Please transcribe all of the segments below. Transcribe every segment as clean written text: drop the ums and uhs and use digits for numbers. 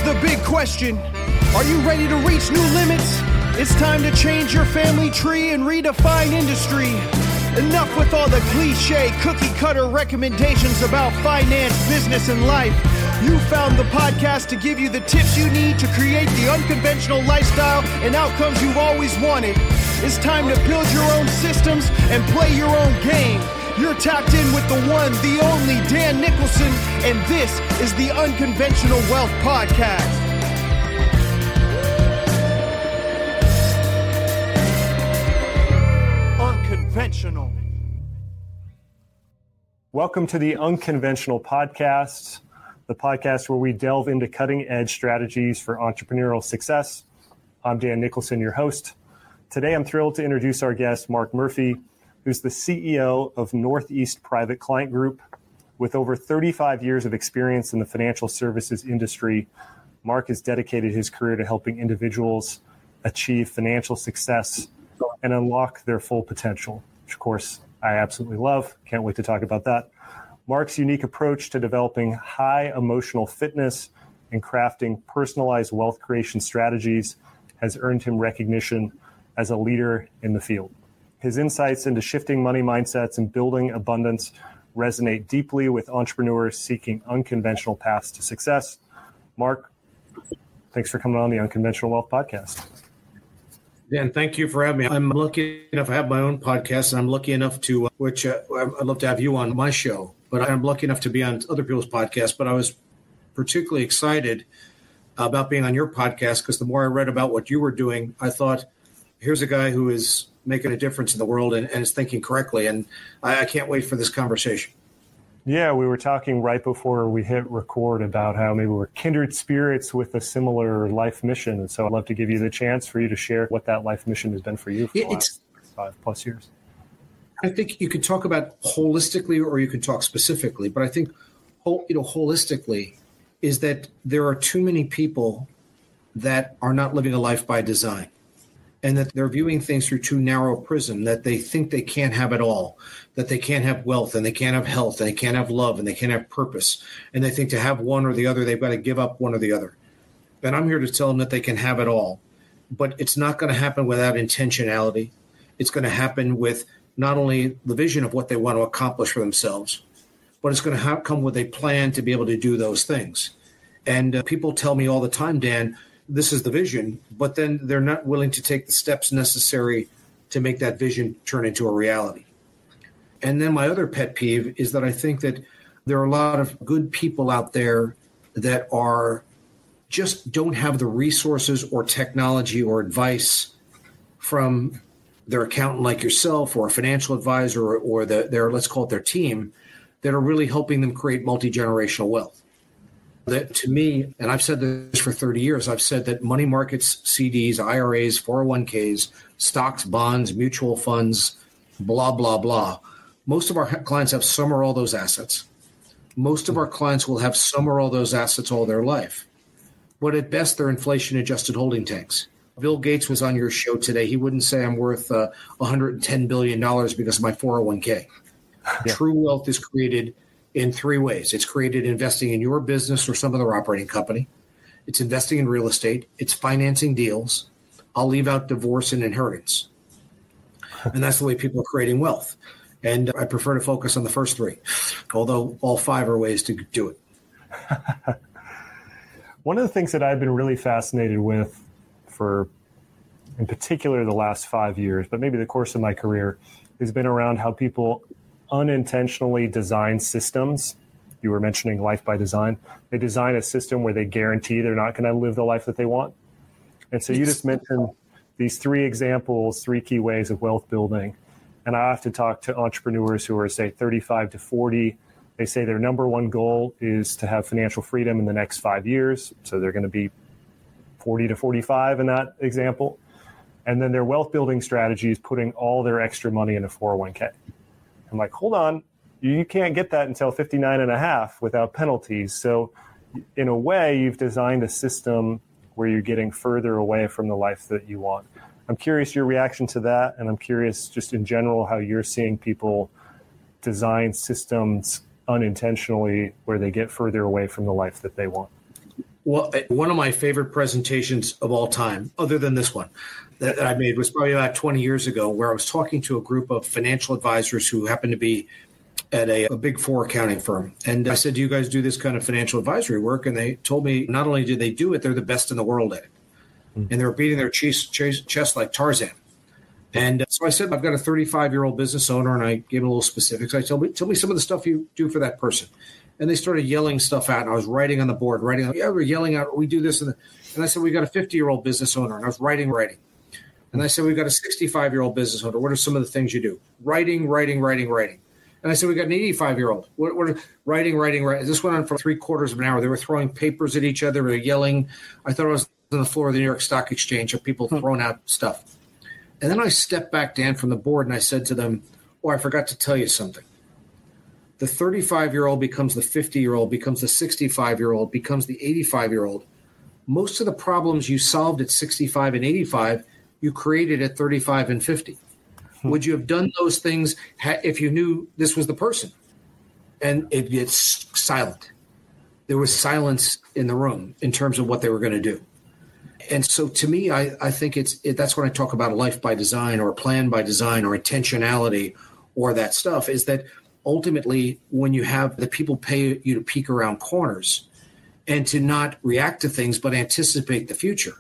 Here's the big question. Are you ready to reach new limits? It's time to change your family tree and redefine industry. Enough with all the cliche, cookie-cutter recommendations about finance, business, and life. You found the podcast to give you the tips you need to create the unconventional lifestyle and outcomes you've always wanted. It's time to build your own systems and play your own game. You're tapped in with the one, the only Dan Nicholson, and this is the Unconventional Wealth Podcast. Unconventional. Welcome to the Unconventional Podcast, the podcast where we delve into cutting-edge strategies for entrepreneurial success. I'm Dan Nicholson, your host. Today, I'm thrilled to introduce our guest, Mark Murphy, who's the CEO of Northeast Private Client Group. With over 35 years of experience in the financial services industry, Mark has dedicated his career to helping individuals achieve financial success and unlock their full potential, which, of course, I absolutely love. Can't wait to talk about that. Mark's unique approach to developing high emotional fitness and crafting personalized wealth creation strategies has earned him recognition as a leader in the field. His insights into shifting money mindsets and building abundance resonate deeply with entrepreneurs seeking unconventional paths to success. Mark, thanks for coming on the Unconventional Wealth Podcast. Dan, thank you for having me. I'm lucky enough to have my own podcast, and I'm lucky enough to, I'd love to have you on my show, but I'm lucky enough to be on other people's podcasts. But I was particularly excited about being on your podcast because the more I read about what you were doing, I thought, here's a guy who is making a difference in the world and is thinking correctly. And I can't wait for this conversation. Yeah, we were talking right before we hit record about how maybe we're kindred spirits with a similar life mission. And so I'd love to give you the chance for you to share what that life mission has been for you for the last 5+ years. I think you could talk about holistically or you could talk specifically, but I think holistically is that there are too many people that are not living a life by design. And that they're viewing things through too narrow a prism, that they think they can't have it all, that they can't have wealth and they can't have health and they can't have love and they can't have purpose. And they think to have one or the other, they've got to give up one or the other. And I'm here to tell them that they can have it all. But it's not going to happen without intentionality. It's going to happen with not only the vision of what they want to accomplish for themselves, but it's going to come with a plan to be able to do those things. And people tell me all the time, Dan, this is the vision, but then they're not willing to take the steps necessary to make that vision turn into a reality. And then my other pet peeve is that I think that there are a lot of good people out there that are just don't have the resources or technology or advice from their accountant like yourself or a financial advisor or their, let's call it their team, that are really helping them create multi-generational wealth. That to me, and I've said this for 30 years, I've said that money markets, CDs, IRAs, 401ks, stocks, bonds, mutual funds, blah, blah, blah. Most of our clients have some or all those assets. Most of our clients will have some or all those assets all their life. But at best, they're inflation-adjusted holding tanks. Bill Gates was on your show today. He wouldn't say I'm worth $110 billion because of my 401k. Yeah. True wealth is created in 3 ways. It's created investing in your business or some other operating company. It's investing in real estate. It's financing deals. I'll leave out divorce and inheritance. And that's the way people are creating wealth. And I prefer to focus on the first 3, although all 5 are ways to do it. One of the things that I've been really fascinated with for, in particular, the last 5 years, but maybe the course of my career, has been around how people unintentionally design systems. You were mentioning life by design. They design a system where they guarantee they're not going to live the life that they want. And so you just mentioned these 3 examples, 3 key ways of wealth building. And I often talk to entrepreneurs who are, say, 35 to 40. They say their number one goal is to have financial freedom in the next 5 years. So they're going to be 40 to 45 in that example. And then their wealth building strategy is putting all their extra money in a 401k. I'm like, hold on, you can't get that until 59 and a half without penalties. So in a way, you've designed a system where you're getting further away from the life that you want. I'm curious your reaction to that. And I'm curious just in general, how you're seeing people design systems unintentionally where they get further away from the life that they want. Well, one of my favorite presentations of all time, other than this one, that I made was probably about 20 years ago, where I was talking to a group of financial advisors who happened to be at a Big Four accounting firm. And I said, do you guys do this kind of financial advisory work? And they told me not only do they do it, they're the best in the world at it. And they were beating their chest like Tarzan. And so I said, I've got a 35-year-old business owner, and I gave them a little specifics. I tell me some of the stuff you do for that person. And they started yelling stuff out, and I was writing on the board, we're yelling out, we do this. And I said, we got a 50-year-old business owner, and I was writing. And I said, we've got a 65-year-old business owner. What are some of the things you do? Writing. And I said, we got an 85-year-old. What are writing. This went on for 3/4 of an hour. They were throwing papers at each other. They were yelling. I thought I was on the floor of the New York Stock Exchange of people throwing out stuff. And then I stepped back, Dan, from the board, and I said to them, I forgot to tell you something. The 35-year-old becomes the 50-year-old, becomes the 65-year-old, becomes the 85-year-old. Most of the problems you solved at 65 and 85, you created at 35 and 50. Would you have done those things if you knew this was the person? And it's silent. There was silence in the room in terms of what they were going to do. And so to me, I think that's when I talk about a life by design or a plan by design or intentionality or that stuff, is that ultimately when you have the people pay you to peek around corners and to not react to things but anticipate the future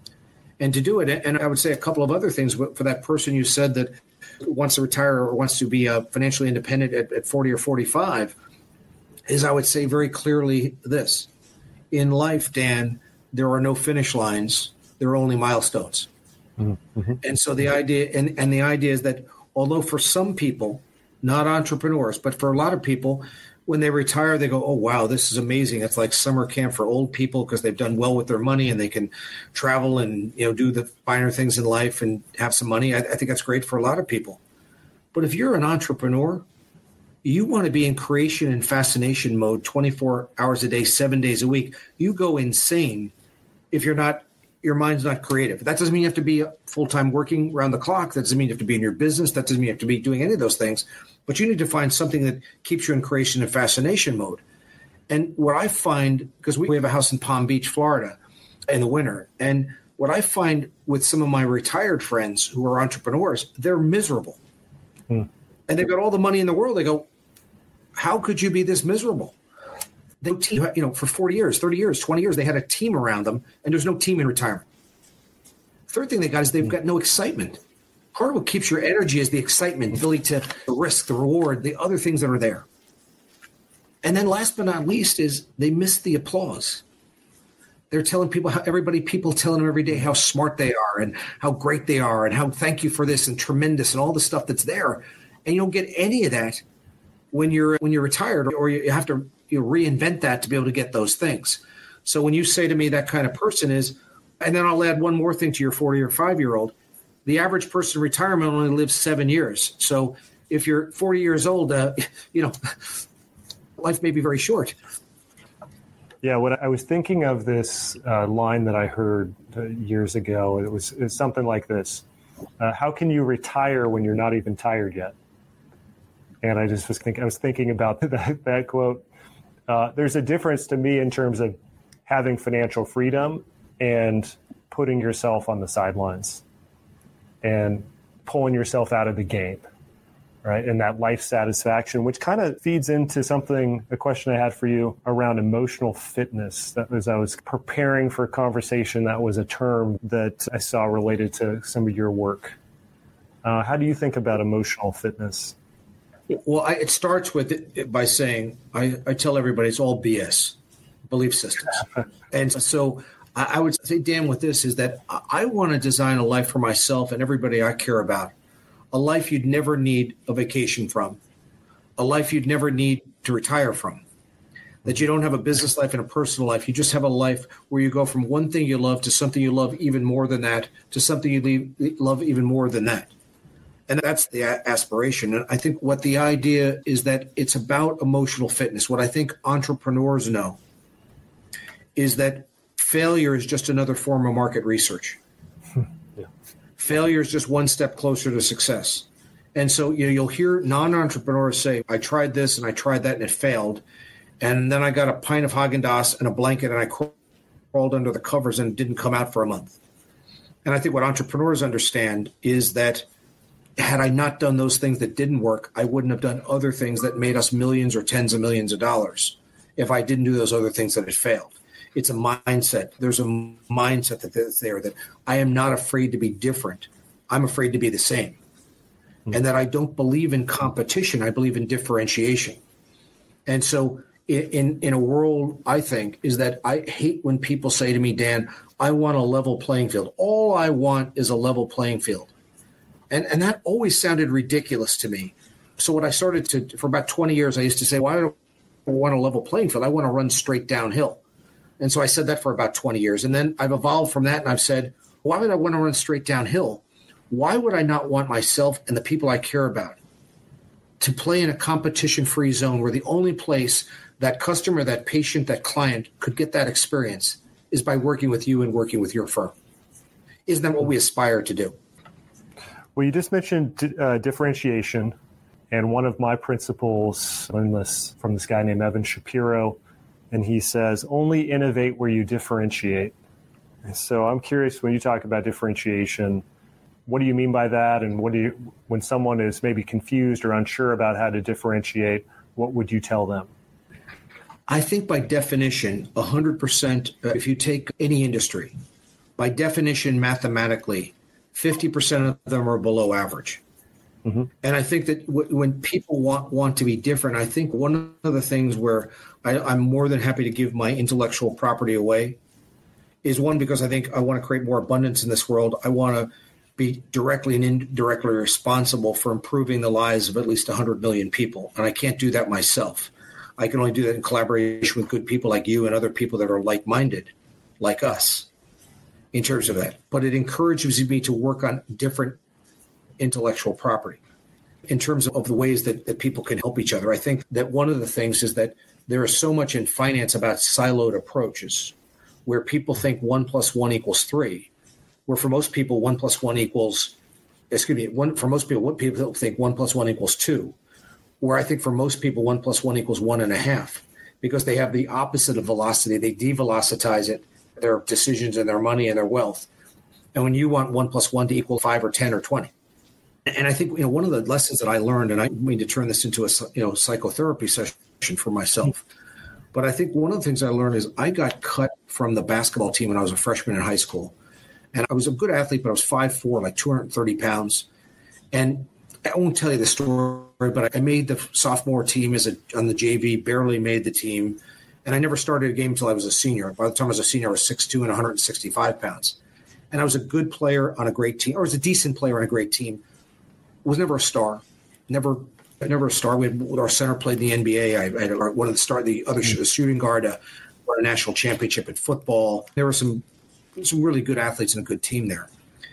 and to do it. And I would say a couple of other things for that person you said that wants to retire or wants to be financially independent at 40 or 45 is I would say very clearly this. In life, Dan, there are no finish lines. There are only milestones. Mm-hmm. And so the idea and the idea is that although for some people, not entrepreneurs, but for a lot of people, when they retire, they go, oh, wow, this is amazing. It's like summer camp for old people because they've done well with their money and they can travel and do the finer things in life and have some money. I think that's great for a lot of people. But if you're an entrepreneur, you want to be in creation and fascination mode 24 hours a day, 7 days a week. You go insane if your mind's not creative. That doesn't mean you have to be full-time working around the clock. That doesn't mean you have to be in your business. That doesn't mean you have to be doing any of those things. But you need to find something that keeps you in creation and fascination mode. And what I find, because we have a house in Palm Beach, Florida, in the winter, and what I find with some of my retired friends who are entrepreneurs, they're miserable. And they've got all the money in the world. They go, how could you be this miserable? They, for 40 years, 30 years, 20 years, they had a team around them, and there's no team in retirement. Third thing they got is they've got no excitement. Part of what keeps your energy is the excitement, the ability to the risk, the reward, the other things that are there. And then last but not least is they miss the applause. They're telling people people telling them every day how smart they are and how great they are and how thank you for this and tremendous and all the stuff that's there. And you don't get any of that when you're retired, or you have to reinvent that to be able to get those things. So when you say to me that kind of person is, and then I'll add one more thing to your 40 or 5-year-old, the average person in retirement only lives 7 years. So if you're 40 years old, life may be very short. Yeah, what I was thinking of this line that I heard years ago, it was something like this. How can you retire when you're not even tired yet? And I was thinking about that quote. There's a difference to me in terms of having financial freedom and putting yourself on the sidelines and pulling yourself out of the game, right? And that life satisfaction, which kind of feeds into a question I had for you around emotional fitness. That was, I was preparing for a conversation, that was a term that I saw related to some of your work. How do you think about emotional fitness? Well, it starts by saying, I tell everybody it's all BS, belief systems. And so I would say, Dan, with this is that I want to design a life for myself and everybody I care about, a life you'd never need a vacation from, a life you'd never need to retire from, that you don't have a business life and a personal life. You just have a life where you go from one thing you love to something you love even more than that, to something you love even more than that. And that's the aspiration. And I think what the idea is that it's about emotional fitness. What I think entrepreneurs know is that failure is just another form of market research. Yeah. Failure is just one step closer to success. And so you'll hear non-entrepreneurs say, I tried this and I tried that and it failed. And then I got a pint of Haagen-Dazs and a blanket and I crawled under the covers and didn't come out for a month. And I think what entrepreneurs understand is that had I not done those things that didn't work, I wouldn't have done other things that made us millions or tens of millions of dollars if I didn't do those other things that had failed. It's a mindset. There's a mindset that's there that I am not afraid to be different. I'm afraid to be the same. And that I don't believe in competition. I believe in differentiation. And so in a world, I think, is that I hate when people say to me, Dan, I want a level playing field. All I want is a level playing field. And that always sounded ridiculous to me. So what I started to, for about 20 years, I used to say, well, I don't want a level playing field. I want to run straight downhill. And so I said that for about 20 years. And then I've evolved from that, and I've said, why would I want to run straight downhill? Why would I not want myself and the people I care about to play in a competition-free zone where the only place that customer, that patient, that client could get that experience is by working with you and working with your firm? Isn't that what we aspire to do? Well, you just mentioned differentiation, and one of my principles, I learned this from this guy named Evan Shapiro, and he says, only innovate where you differentiate. And so I'm curious, when you talk about differentiation, what do you mean by that? And when someone is maybe confused or unsure about how to differentiate, what would you tell them? I think by definition, 100%, if you take any industry, by definition, mathematically, 50% of them are below average. Mm-hmm. And I think that when people want to be different, I think one of the things where I'm more than happy to give my intellectual property away is one, because I think I want to create more abundance in this world. I want to be directly and indirectly responsible for improving the lives of at least 100 million people. And I can't do that myself. I can only do that in collaboration with good people like you and other people that are like-minded, like us, in terms of that. But it encourages me to work on different intellectual property in terms of the ways that people can help each other. I think that one of the things is that there is so much in finance about siloed approaches where people think 1 + 1 = 3, where for most people, 1 + 1 equals, for most people, what people think 1 + 1 = 2, where I think for most people, 1 + 1 = 1.5, because they have the opposite of velocity. They develocitize it, their decisions and their money and their wealth. And when you want 1 + 1 to equal 5 or 10 or 20. And I think, one of the lessons that I learned, and I mean to turn this into a psychotherapy session for myself, but I think one of the things I learned is I got cut from the basketball team when I was a freshman in high school. And I was a good athlete, but I was 5'4", like 230 pounds. And I won't tell you the story, but I made the sophomore team on the JV, barely made the team. And I never started a game until I was a senior. By the time I was a senior, I was 6'2" and 165 pounds. And I was a good player on a great team, or was a decent player on a great team. Was never a star, never a star. Our center played in the NBA. I had one of the shooting guard won a national championship in football. There were some really good athletes and a good team there.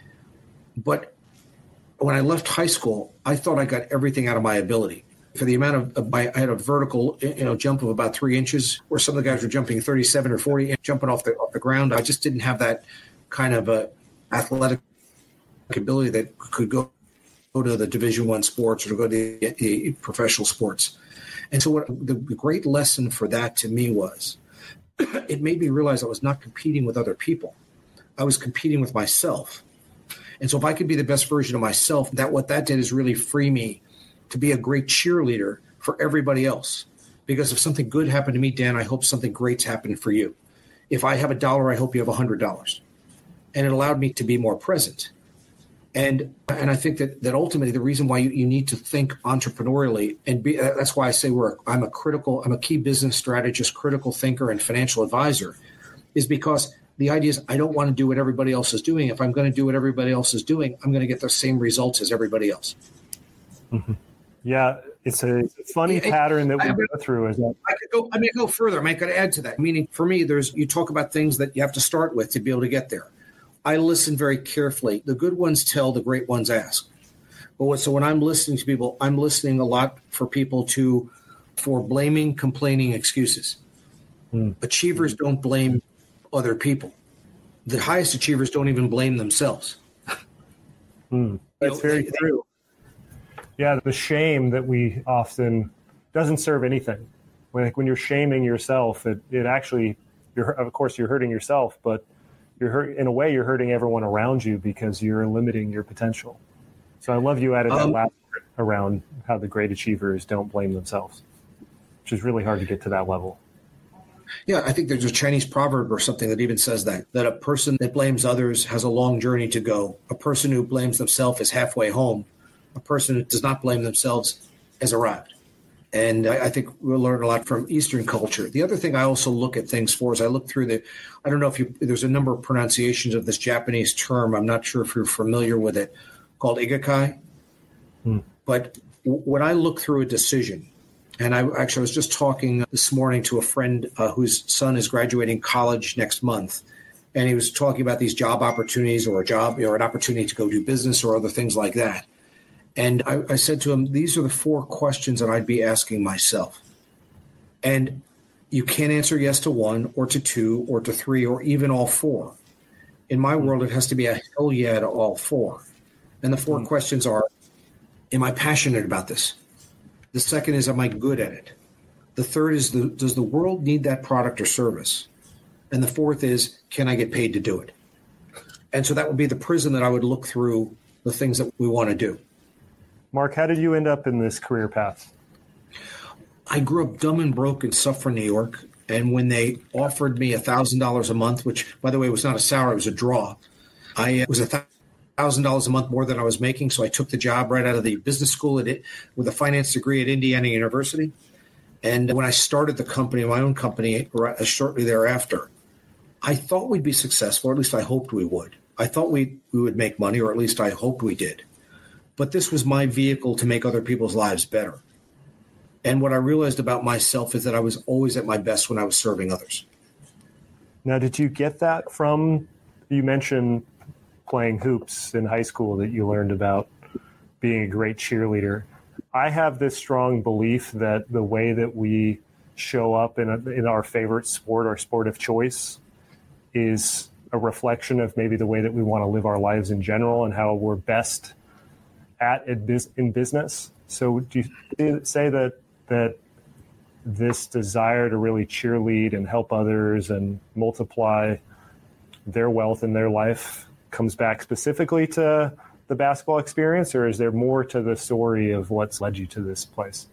But when I left high school, I thought I got everything out of my ability. For the amount of I had a vertical jump of about 3 inches, where some of the guys were jumping 37 or 40, jumping off the ground. I just didn't have that kind of athletic ability that could go to the Division I sports or to go to the professional sports. And so the great lesson for that to me was, it made me realize I was not competing with other people. I was competing with myself. And so if I could be the best version of myself, what that did is really free me to be a great cheerleader for everybody else. Because if something good happened to me, Dan, I hope something great's happened for you. If I have $1, I hope you have $100. And it allowed me to be more present. And I think that ultimately the reason why you need to think entrepreneurially that's why I say I'm a key business strategist, critical thinker, and financial advisor, is because the idea is I don't want to do what everybody else is doing. If I'm going to do what everybody else is doing, I'm going to get the same results as everybody else. Mm-hmm. Yeah, it's a funny pattern that we go through. Is that I could go further. I could add to that. Meaning for me, you talk about things that you have to start with to be able to get there. I listen very carefully. The good ones tell, the great ones ask. So when I'm listening to people, I'm listening a lot for people for blaming, complaining, excuses. Achievers don't blame other people. The highest achievers don't even blame themselves. That's very true. Yeah, the shame that we often doesn't serve anything. When you're shaming yourself, it actually of course you're hurting yourself, but in a way you're hurting everyone around you because you're limiting your potential. So I love you added that last part around how the great achievers don't blame themselves, which is really hard to get to that level. Yeah, I think there's a Chinese proverb or something that even says that a person that blames others has a long journey to go. A person who blames themselves is halfway home. A person who does not blame themselves has arrived. And I think we'll learn a lot from Eastern culture. The other thing I also look at things for is I look through I don't know if there's a number of pronunciations of this Japanese term. I'm not sure if you're familiar with it, called ikigai. But when I look through a decision, and I was just talking this morning to a friend whose son is graduating college next month, and he was talking about these job opportunities or an opportunity to go do business or other things like that. And I said to him, these are the 4 questions that I'd be asking myself. And you can't answer yes to 1 or to 2 or to 3 or even all 4. In my world, it has to be a hell yeah to all 4. And the 4 questions are, am I passionate about this? The second is, am I good at it? The third is, does the world need that product or service? And the fourth is, can I get paid to do it? And so that would be the prism that I would look through the things that we want to do. Mark, how did you end up in this career path? I grew up dumb and broke in Suffern, New York. And when they offered me $1,000 a month, which, by the way, was not a salary, it was a draw, it was $1,000 a month more than I was making. So I took the job right out of the business school with a finance degree at Indiana University. And when I started the company, my own company, shortly thereafter, I thought we'd be successful, or at least I hoped we would. I thought we would make money, or at least I hoped we did. But this was my vehicle to make other people's lives better. And what I realized about myself is that I was always at my best when I was serving others. Now, did you get that from, you mentioned playing hoops in high school, that you learned about being a great cheerleader. I have this strong belief that the way that we show up in our favorite sport, our sport of choice, is a reflection of maybe the way that we want to live our lives in general and how we're best at in business. So do you say that this desire to really cheerlead and help others and multiply their wealth in their life comes back specifically to the basketball experience, or is there more to the story of what's led you to this place?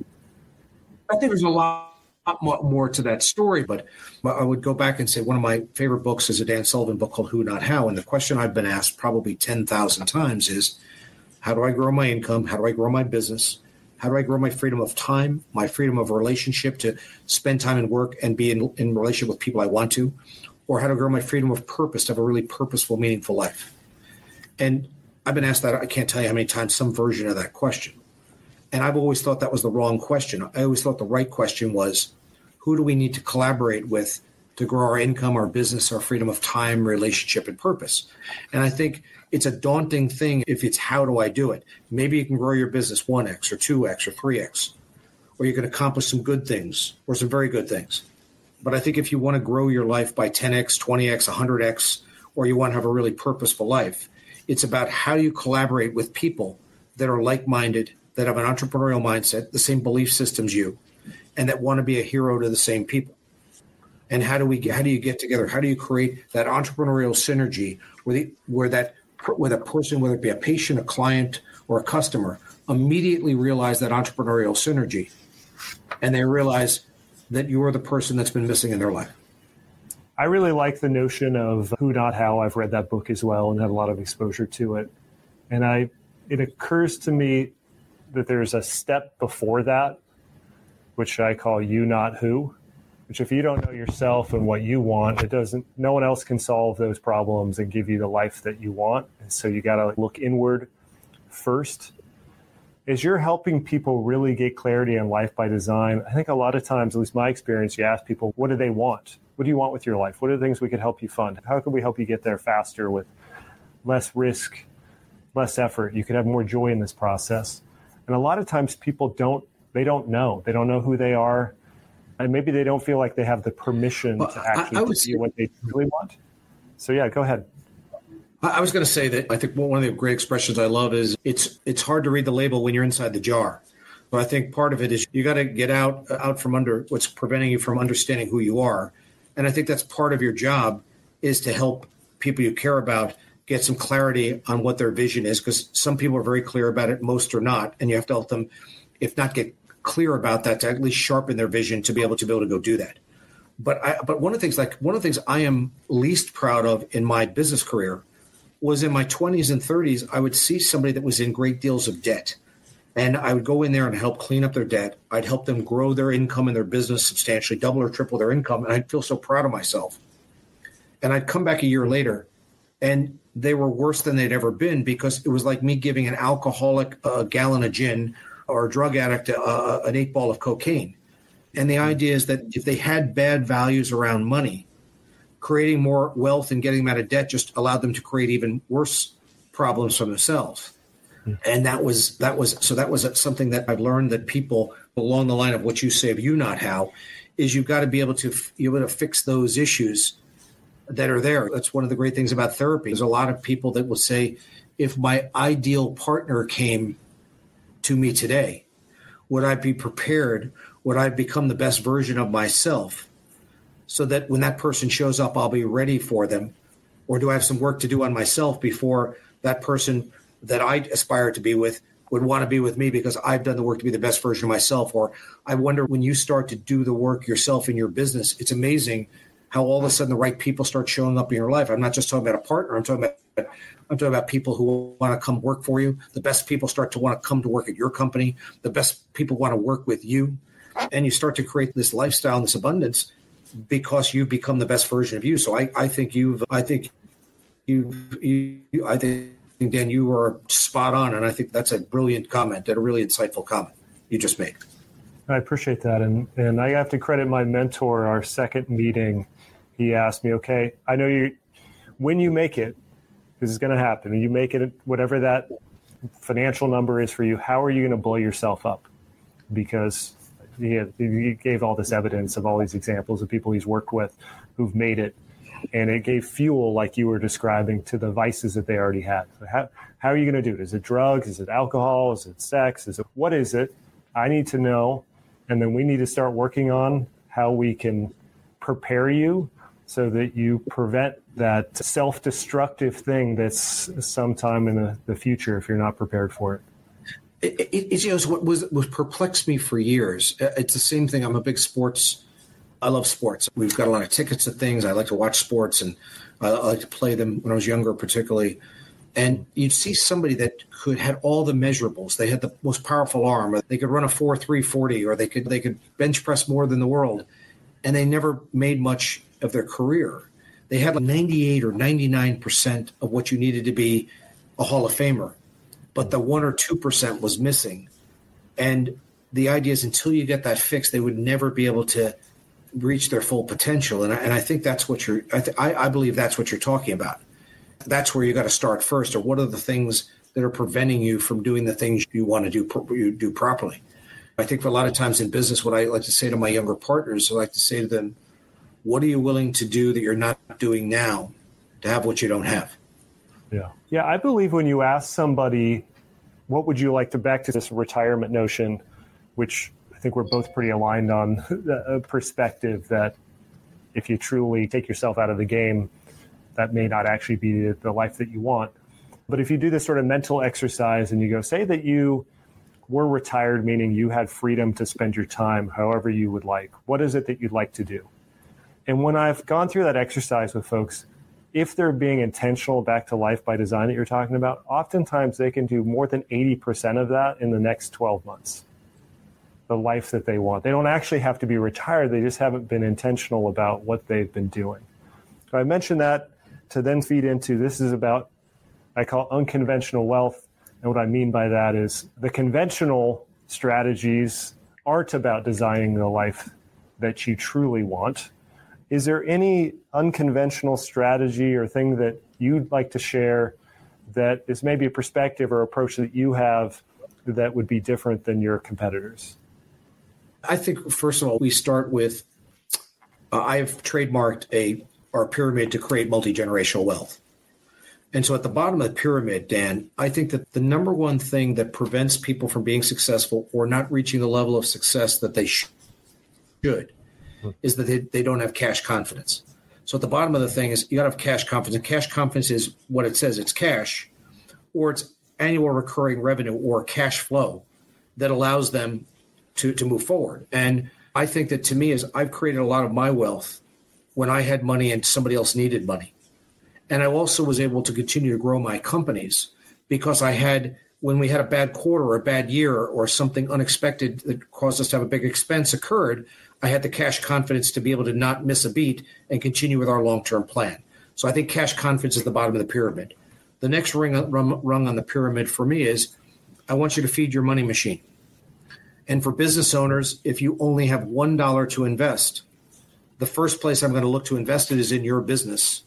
I think there's a lot more to that story, but I would go back and say one of my favorite books is a Dan Sullivan book called Who Not How. And the question I've been asked probably 10,000 times is, how do I grow my income? How do I grow my business? How do I grow my freedom of time, my freedom of relationship to spend time and work and be in relationship with people I want to? Or how to grow my freedom of purpose to have a really purposeful, meaningful life? And I've been asked that, I can't tell you how many times, some version of that question. And I've always thought that was the wrong question. I always thought the right question was, who do we need to collaborate with to grow our income, our business, our freedom of time, relationship, and purpose? And I think it's a daunting thing if it's how do I do it? Maybe you can grow your business 1x or 2x or 3x, or you can accomplish some good things or some very good things. But I think if you want to grow your life by 10x, 20x, 100x, or you want to have a really purposeful life, it's about how do you collaborate with people that are like-minded, that have an entrepreneurial mindset, the same belief systems you, and that want to be a hero to the same people. And how do you get together? How do you create that entrepreneurial synergy where that a person, whether it be a patient, a client, or a customer, immediately realize that entrepreneurial synergy, and they realize that you're the person that's been missing in their life? I really like the notion of Who Not How. I've read that book as well and had a lot of exposure to it. And it occurs to me that there's a step before that, which I call You Not Who, which if you don't know yourself and what you want, no one else can solve those problems and give you the life that you want. And so you got to look inward first. As you're helping people really get clarity on life by design, I think a lot of times, at least my experience, you ask people, what do they want? What do you want with your life? What are the things we could help you fund? How can we help you get there faster with less risk, less effort? You could have more joy in this process. And a lot of times people don't know. They don't know who they are. And maybe they don't feel like they have the permission to actually see what they really want. So yeah, go ahead. I was going to say that I think one of the great expressions I love is it's hard to read the label when you're inside the jar. But I think part of it is you got to get out from under what's preventing you from understanding who you are And I think that's part of your job, is to help people you care about get some clarity on what their vision is, because some people are very clear about it, most are not. And you have to help them, if not get clear about that, to at least sharpen their vision to be able to go do that. But one of the things I am least proud of in my business career was in my 20s and 30s, I would see somebody that was in great deals of debt. And I would go in there and help clean up their debt. I'd help them grow their income in their business substantially, double or triple their income. And I'd feel so proud of myself. And I'd come back a year later, and they were worse than they'd ever been, because it was like me giving an alcoholic a gallon of gin, or a drug addict an 8-ball of cocaine. And the idea is that if they had bad values around money, creating more wealth and getting them out of debt just allowed them to create even worse problems for themselves. And that was something that I've learned, that people along the line of what you say of you, not how, is you've got to be able to fix those issues that are there. That's one of the great things about therapy. There's a lot of people that will say, if my ideal partner came to me today, would I be prepared? Would I become the best version of myself, so that when that person shows up, I'll be ready for them? Or do I have some work to do on myself before that person that I aspire to be with would want to be with me, because I've done the work to be the best version of myself? Or I wonder, when you start to do the work yourself in your business, it's amazing how all of a sudden the right people start showing up in your life. I'm not just talking about a partner. I'm talking about people who want to come work for you. The best people start to want to come to work at your company. The best people want to work with you. And you start to create this lifestyle and this abundance because you've become the best version of you. So I think Dan, you are spot on. And I think that's a brilliant comment, a really insightful comment you just made. I appreciate that. And I have to credit my mentor. Our second meeting, he asked me, okay, I know when you make it, this is going to happen. When you make it, whatever that financial number is for you, how are you going to blow yourself up? Because he gave all this evidence of all these examples of people he's worked with who've made it. And it gave fuel, like you were describing, to the vices that they already had. So how are you going to do it? Is it drugs? Is it alcohol? Is it sex? What is it? I need to know. And then we need to start working on how we can prepare you so that you prevent that self-destructive thing that's sometime in the future if you're not prepared for it. It's what perplexed me for years. It's the same thing. I'm a big sports. I love sports. We've got a lot of tickets to things. I like to watch sports, and I like to play them when I was younger, particularly. And you'd see somebody that had all the measurables. They had the most powerful arm, or they could run a 4.3 40, or they could bench press more than the world, and they never made much of their career. They had like 98 or 99% of what you needed to be a Hall of Famer, but the 1 or 2% was missing. And the idea is, until you get that fixed, they would never be able to reach their full potential. And I think that's what I believe that's what you're talking about. That's where you got to start first. Or what are the things that are preventing you from doing the things you want to do properly? I think for a lot of times in business, what I like to say to my younger partners, I like to say to them, what are you willing to do that you're not doing now to have what you don't have? Yeah. I believe when you ask somebody, what would you like to, back to this retirement notion, which I think we're both pretty aligned on, the perspective that if you truly take yourself out of the game, that may not actually be the life that you want. But if you do this sort of mental exercise and you go, say that you were retired, meaning you had freedom to spend your time however you would like, what is it that you'd like to do? And when I've gone through that exercise with folks, if they're being intentional back to life by design that you're talking about, oftentimes they can do more than 80% of that in the next 12 months. The life that they want. They don't actually have to be retired. They just haven't been intentional about what they've been doing. So I mentioned that to then feed into, this is about, I call unconventional wealth. And what I mean by that is the conventional strategies aren't about designing the life that you truly want. Is there any unconventional strategy or thing that you'd like to share that is maybe a perspective or approach that you have that would be different than your competitors? I think, first of all, we start with, I've trademarked our pyramid to create multi-generational wealth. And so at the bottom of the pyramid, Dan, I think that the number one thing that prevents people from being successful or not reaching the level of success that they should is that they don't have cash confidence. So at the bottom of the thing is you got to have cash confidence. And cash confidence is what it says. It's cash, or it's annual recurring revenue or cash flow that allows them to move forward. And I think that to me is I've created a lot of my wealth when I had money and somebody else needed money. And I also was able to continue to grow my companies because I had, when we had a bad quarter or a bad year or something unexpected that caused us to have a big expense occurred, I had the cash confidence to be able to not miss a beat and continue with our long-term plan. So I think cash confidence is the bottom of the pyramid. The next rung on the pyramid for me is I want you to feed your money machine. And for business owners, if you only have $1 to invest, the first place I'm going to look to invest it is in your business,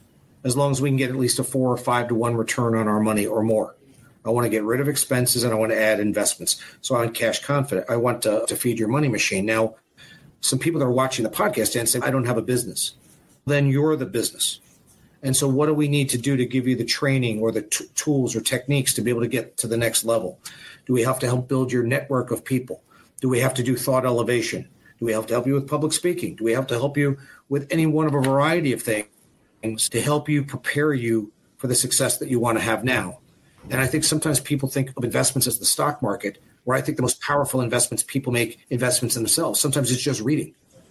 as long as we can get at least a 4 or 5 to 1 return on our money or more. I want to get rid of expenses and I want to add investments. So I'm cash confident. I want to feed your money machine. Now, some people that are watching the podcast and say, I don't have a business. Then you're the business. And so what do we need to do to give you the training or the tools or techniques to be able to get to the next level? Do we have to help build your network of people? Do we have to do thought elevation? Do we have to help you with public speaking? Do we have to help you with any one of a variety of things to help you prepare you for the success that you want to have now? And I think sometimes people think of investments as the stock market, where I think the most powerful investments people make investments in themselves. Sometimes it's just reading.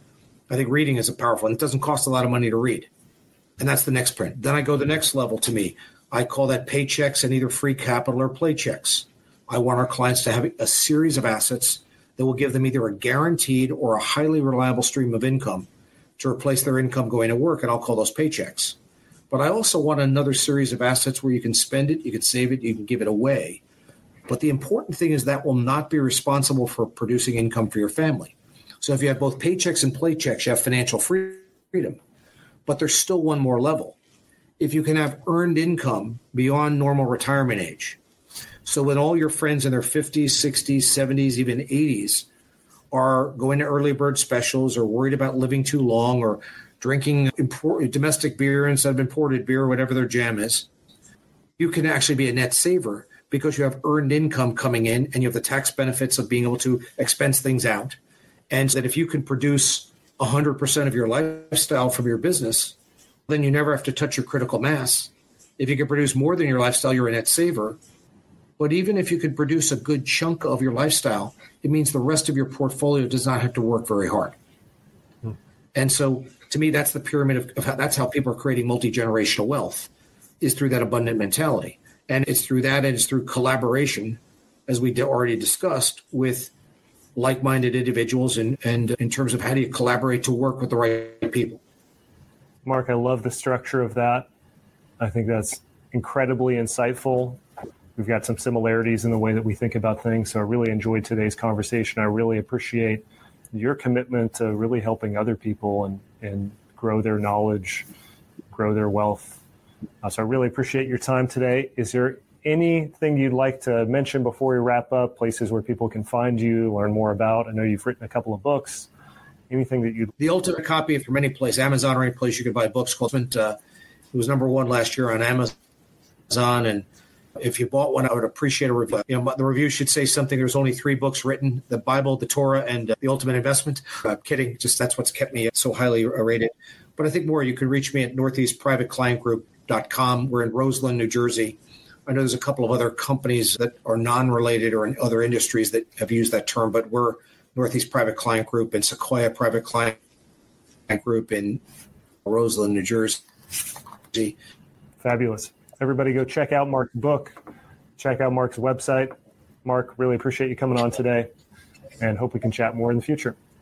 I think reading is a powerful, and it doesn't cost a lot of money to read. And that's the next print. Then I go the next level to me. I call that paychecks and either free capital or play checks. I want our clients to have a series of assets that will give them either a guaranteed or a highly reliable stream of income to replace their income going to work, and I'll call those paychecks. But I also want another series of assets where you can spend it, you can save it, you can give it away. But the important thing is that will not be responsible for producing income for your family. So if you have both paychecks and play checks, you have financial freedom. But there's still one more level. If you can have earned income beyond normal retirement age, so when all your friends in their 50s, 60s, 70s, even 80s are going to early bird specials or worried about living too long or drinking domestic beer instead of imported beer, whatever their jam is, you can actually be a net saver because you have earned income coming in and you have the tax benefits of being able to expense things out. And that if you can produce 100% of your lifestyle from your business, then you never have to touch your critical mass. If you can produce more than your lifestyle, you're a net saver. But even if you could produce a good chunk of your lifestyle, it means the rest of your portfolio does not have to work very hard. And so to me, that's the pyramid of how, that's how people are creating multi-generational wealth, is through that abundant mentality. And it's through that, and it's through collaboration, as we already discussed, with like-minded individuals and in terms of how do you collaborate to work with the right people. Mark, I love the structure of that. I think that's incredibly insightful. We've got some similarities in the way that we think about things. So I really enjoyed today's conversation. I really appreciate your commitment to really helping other people and grow their knowledge, grow their wealth. So I really appreciate your time today. Is there anything you'd like to mention before we wrap up, places where people can find you, learn more about? I know you've written a couple of books. Anything that you'd... The ultimate copy from any place, Amazon or any place you can buy books, called it was #1 last year on Amazon. And if you bought one, I would appreciate a review. The review should say something. There's only 3 books written: the Bible, the Torah, and The Ultimate Investment. I'm kidding. Just that's what's kept me so highly rated. But I think more, you can reach me at northeastprivateclientgroup.com. We're in Roseland, New Jersey. I know there's a couple of other companies that are non-related or in other industries that have used that term, but we're Northeast Private Client Group and Sequoia Private Client Group in Roseland, New Jersey. Fabulous. Everybody go check out Mark's book. Check out Mark's website. Mark, really appreciate you coming on today and hope we can chat more in the future.